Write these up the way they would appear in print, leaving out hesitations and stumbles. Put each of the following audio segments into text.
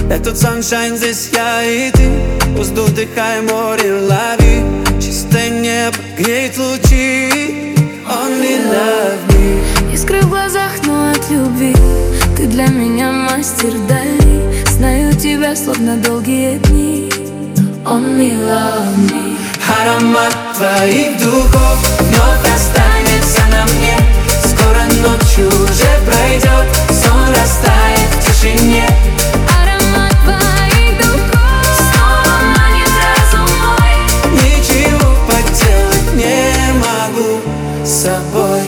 Этот sunshine, здесь я и ты. Воздух, вдыхай, море, лови. Чистое небо греет лучи. Only love me. Искры в глазах, но от любви. Ты для меня мастер дали. Знаю тебя, словно долгие дни. Only love me. Аромат твоих духов вновь останется на мне. Скоро ночь уже пройдет, сон растает в тишине. Аромат твоих духов снова манит разум мой. Ничего поделать не могу с собой.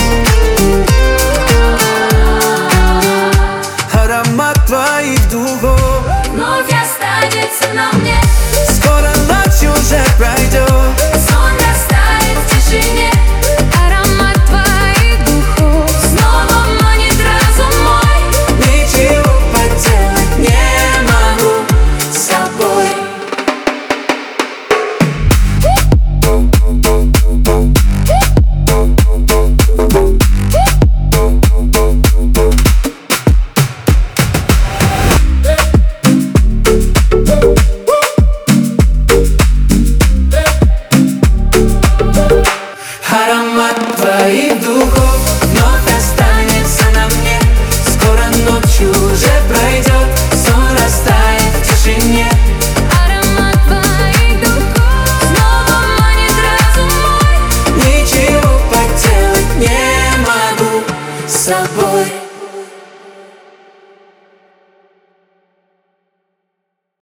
Аромат твоих духов